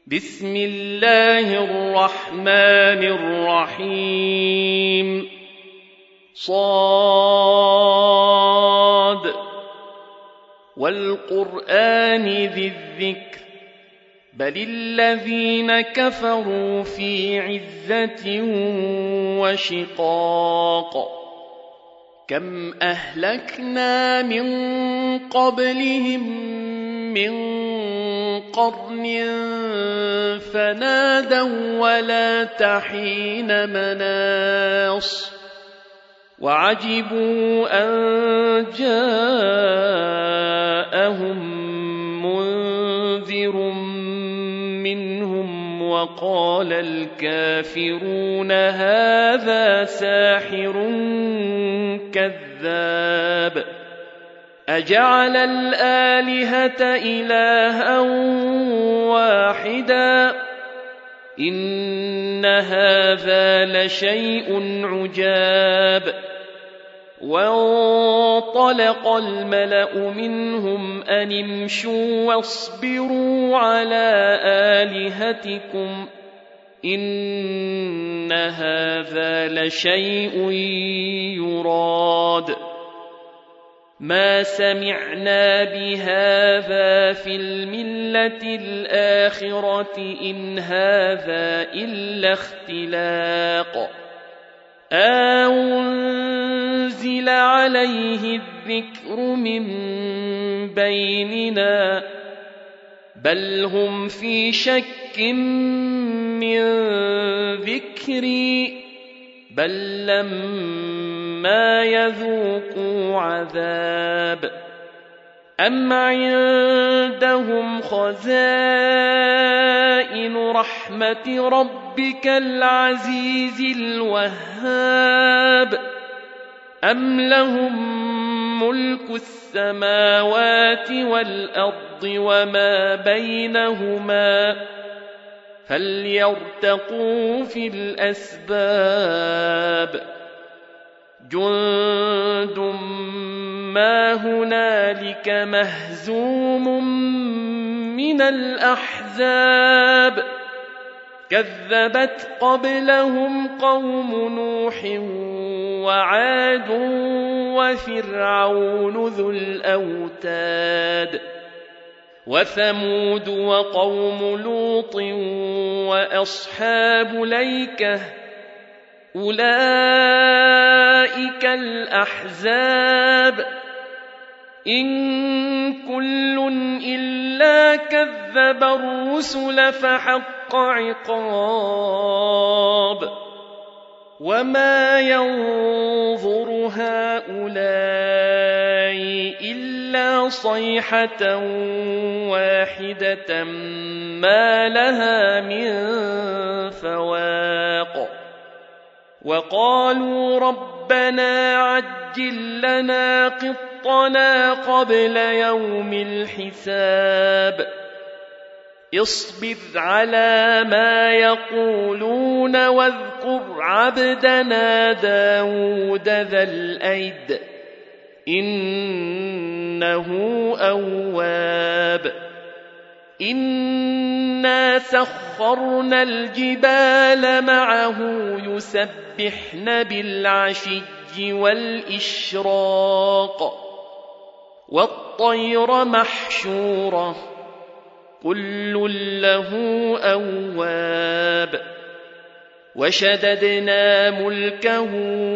بسم الله الرحمن الرحيم صاد والقرآن ذي الذكر بل الذين كفروا في عزة وشقاق كم أهلكنا من قبلهم من قرن فنادوا ولا تحين مناص وعجبوا أن جاءهم منذر منهم وقال الكافرون هذا ساحر كذاب أجعل الآلهة إلها واحدا إن هذا لشيء عجاب وانطلق الملأ منهم أن امشوا واصبروا على آلهتكم إن هذا لشيء يراد ما سمعنا بهذا في الملة الآخرة إن هذا إلا اختلاق أنزل عليه الذكر من بيننا بل هم في شك من ذكري بل لما يذوقوا عذاب أم عندهم خزائن رحمة ربك العزيز الوهاب أم لهم ملك السماوات والأرض وما بينهما فليرتقوا في الأسباب جند ما هنالك مهزوم من الأحزاب كذبت قبلهم قوم نوح وعاد وفرعون ذو الأوتاد وثمود وقوم لوط وأصحاب الأيكة أولئك الأحزاب إن كل إلا كذب الرسل فحق عقاب وما ينظر هؤلاء إلا صيحة واحدة ما لها من فواق وقالوا ربنا عجل لنا قطنا قبل يوم الحساب اصبر على ما يقولون واذكر عبدنا داود ذا الأيد إنه أواب إنا سخرنا الجبال معه يسبحن بالعشي والإشراق والطير محشورة كل له أواب وشددنا ملكه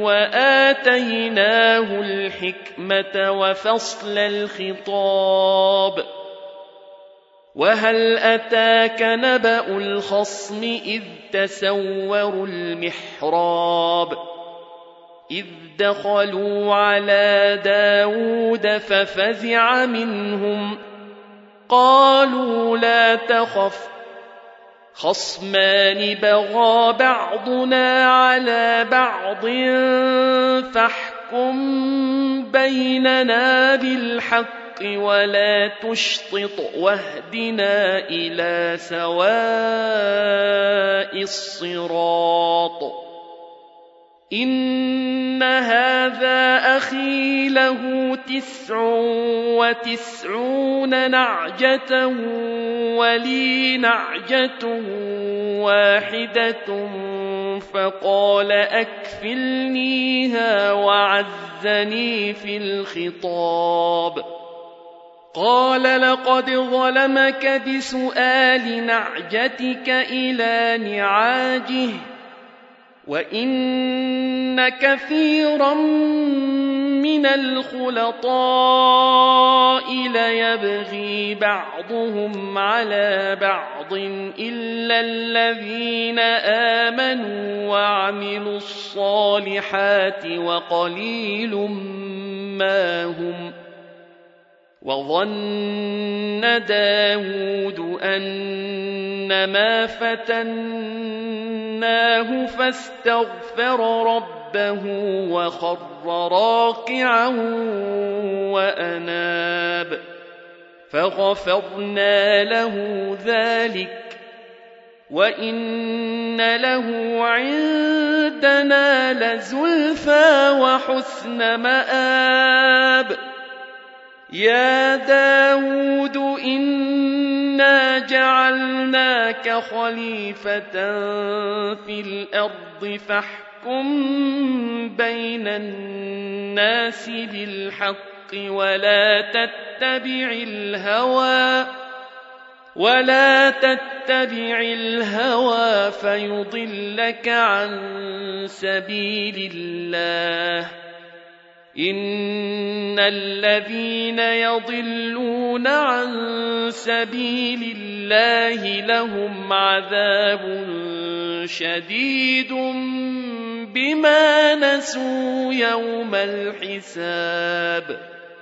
وآتيناه الحكمة وفصل الخطاب وهل أتاك نبأ الخصم إذ تسوروا المحراب إذ دخلوا على داود ففزع منهم قالوا لا تخف خصمان بغى بعضنا على بعض فاحكم بيننا بالحق ولا تشطط واهدنا إلى سواء الصراط إن هذا أخي له 99 نعجة ولي نعجة واحدة فقال أكفلنيها وعزني في الخطاب. قال لقد ظلمك بسؤال نعجتك إلى نعاجه وإن كثيرا من الخلطاء ليبغي بعضهم على بعض إلا الذين آمنوا وعملوا الصالحات وقليل ما هم. وظن داود أنما فتناه فاستغفر ربه وخر راكعا وأناب فغفرنا له ذلك وإن له عندنا لزلفى وحسن مآب. يا داود إنا جعلناك خليفة في الأرض فاحكم بين الناس بالحق ولا تتبع الهوى فيضلك عن سبيل الله. إن الذين يضلون عن سبيل الله لهم عذاب شديد بما نسوا يوم الحساب.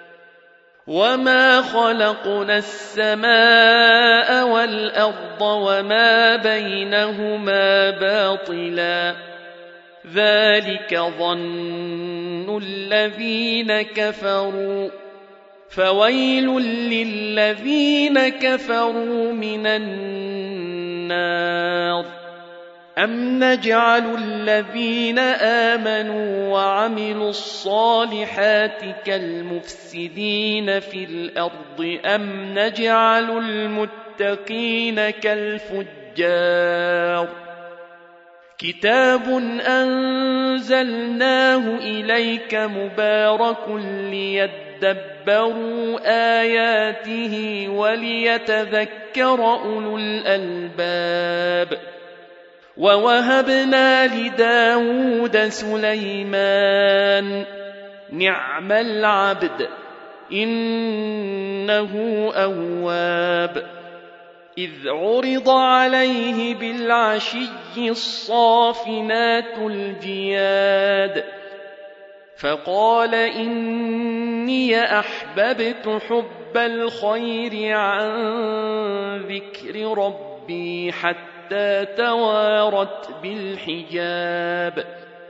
وما خلقنا السماء والأرض وما بينهما باطلا ذلك ظن الذين كفروا فويل للذين كفروا من النار. أم نجعل الذين آمنوا وعملوا الصالحات كالمفسدين في الأرض أم نجعل المتقين كالفجار. كتاب أنزلناه إليك مبارك ليدبروا آياته وليتذكر أولو الألباب. ووهبنا لداود سليمان نعم العبد إنه أواب. إذ عرض عليه بالعشي الصافنات الجياد فقال إني أحببت حب الخير عن ذكر ربي حتى توارت بالحجاب.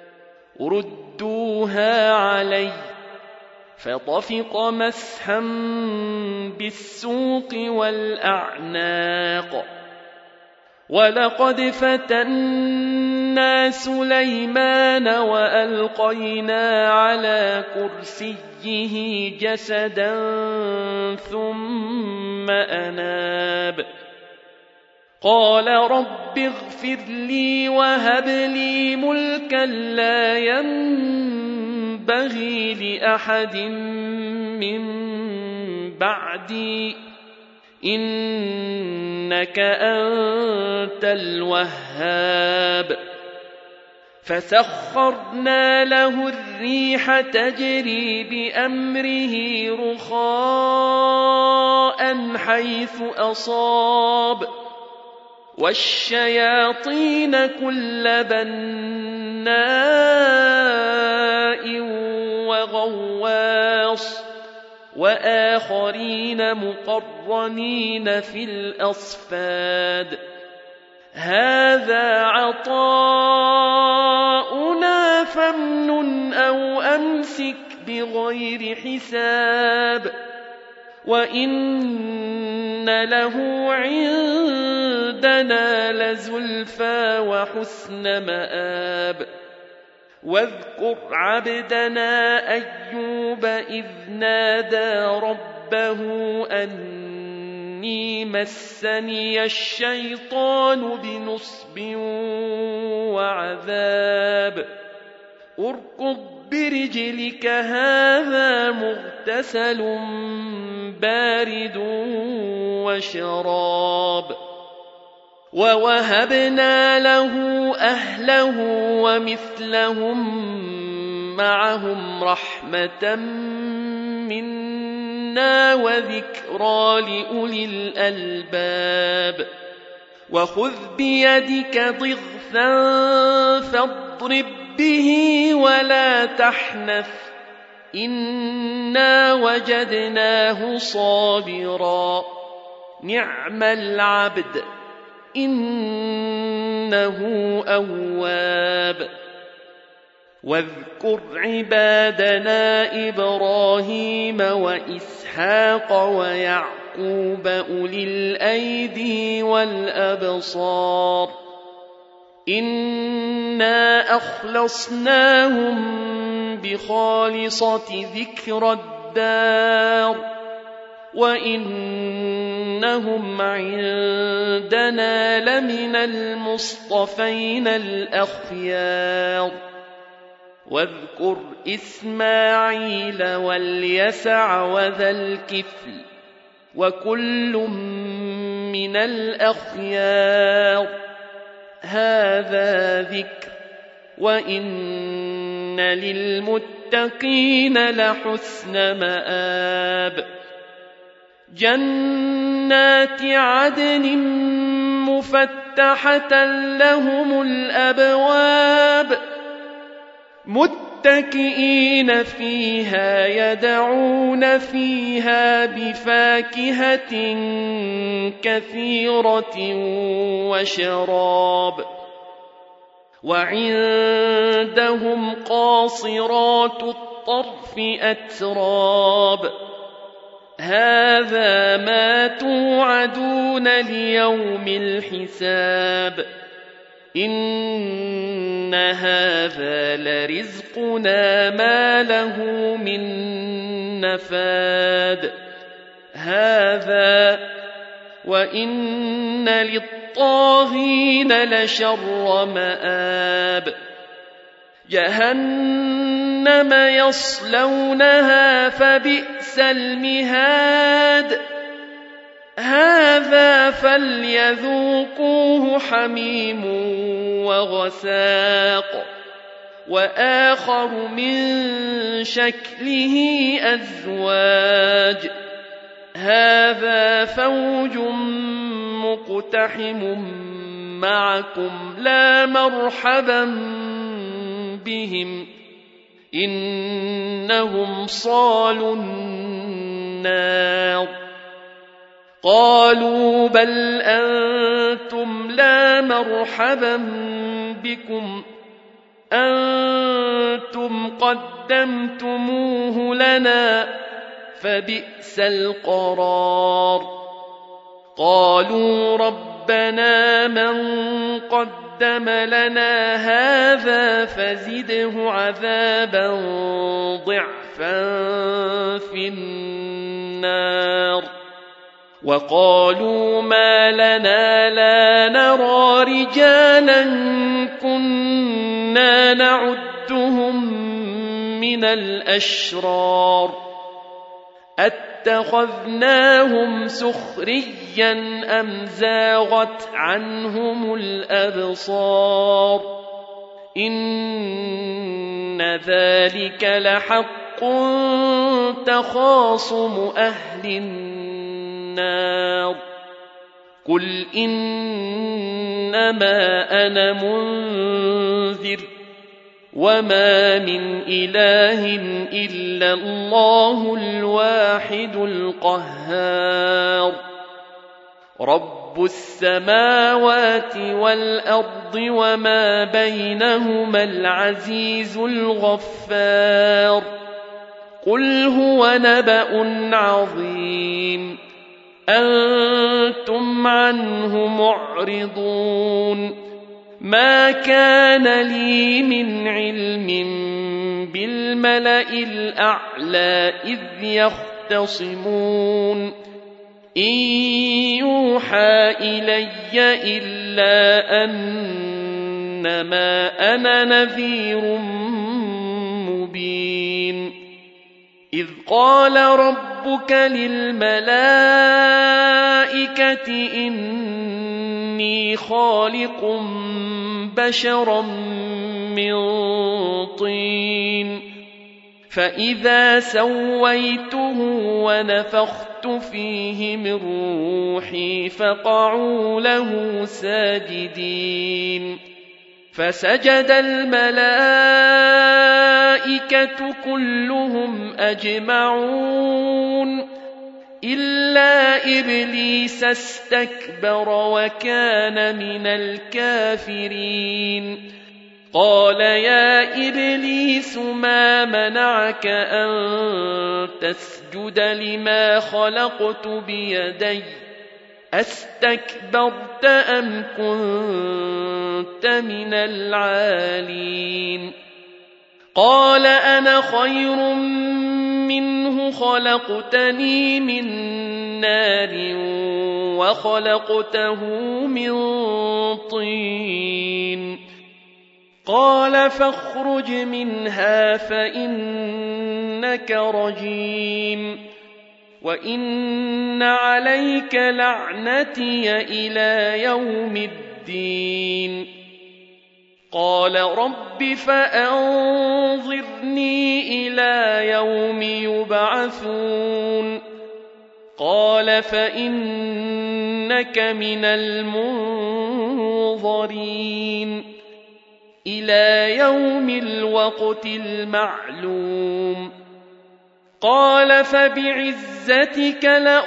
ردوها علي فطفق مسحا بالسوق والأعناق. ولقد فتنا سليمان وألقينا على كرسيه جسدا ثم أناب. قال رب اغفر لي وهب لي ملكا لا ينبغي لأحد من بعدي إنك أنت الوهاب. فسخرنا له الريح تجري بأمره رخاء حيث أصاب والشياطين كل بناء وغواص وآخرين مقرنين في الأصفاد. هذا عطاؤنا فامنن أو أمسك بغير حساب وإن له عندنا لزلفى وحسن مآب. واذكر عبدنا أيوب إذ نادى ربه أني مسني الشيطان بنصب وعذاب اركض برجلك هذا مغتسل بارد وشراب ووهبنا له أهله ومثلهم معهم رحمة منا وذكرى لأولي الألباب وخذ بيدك ضغثا فاضرب به ولا تحنث إنا وجدناه صابرا نعم العبد إنه أواب واذكر عبادنا إبراهيم وإسحاق ويعقوب أولي الأيدي والأبصار إنا أخلصناهم بخالصة ذكر الدار وإنهم عندنا لمن المصطفين الأخيار واذكر إسماعيل واليسع وذا الكفل وكل من الأخيار هذا ذكر وإن للمتقين لحسن مآب جنات عدن مفتحة لهم الأبواب متكئين فيها يدعون فيها بفاكهة كثيرة وشراب وعندهم قاصرات الطرف أتراب هذا ما توعدون ليوم الحساب إن هذا لرزقنا ما له من نفاد هذا وإن للطاغين لشر مآب جهنم يصلونها فبئس المهاد هذا فليذوقوه حميم وغساق وآخر من شكله أزواج هذا فوج مقتحم معكم لا مرحبا بهم إنهم صالوا النار قالوا بل أنتم لا مرحبا بكم أنتم قدمتموه لنا فبئس القرار قالوا ربنا من قدم لنا هذا فزده عذابا ضعفا في النار وقالوا ما لنا لا نرى رجالا كنا نعدهم من الأشرار أتخذناهم سخريا أم زاغت عنهم الأبصار إن ذلك لحق تخاصم أهل النار قل إنما أنا منذر وما من إله إلا الله الواحد القهار رب السماوات والأرض وما بينهما العزيز الغفار قل هو نبأ عظيم أنتم عنه معرضون ما كان لي من علم بالملأ الأعلى إذ يختصمون إن يوحى إلي إلا أنما أنا نذير مبين إذ قال ربك للملائكة إني خالق بشرا من طين فإذا سويته ونفخت فيه من روحي فقعوا له ساجدين فسجد الملائكة كلهم أجمعون إلا إبليس استكبر وكان من الكافرين قال يا إبليس ما منعك أن تسجد لما خلقت بيدي أستكبرت أم كنت من العالين قال أنا خير منه خلقتني من نار وخلقته من طين قال فاخرج منها فإنك رجيم وإن عليك لعنتي إلى يوم الدين قال رب فأنظرني إلى يوم يبعثون قال فإنك من المنظرين إلى يوم الوقت المعلوم قال فبعزتك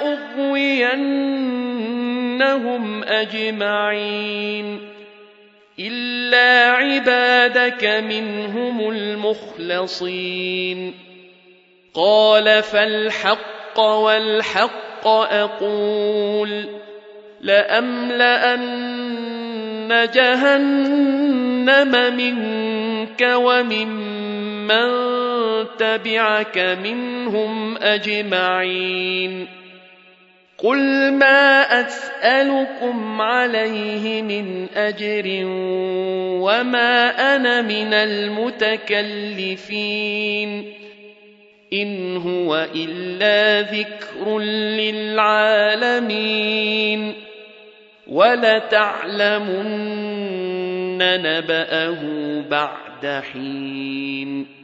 لأغوينهم أجمعين إلا عبادك منهم المخلصين قال فالحق والحق أقول لأملأن جهنم منك وممن تبعك منهم أجمعين قل ما أسألكم عليه من أجر وما أنا من المتكلفين إن هو إلا ذكر للعالمين ولتعلمن نبأه بعد حين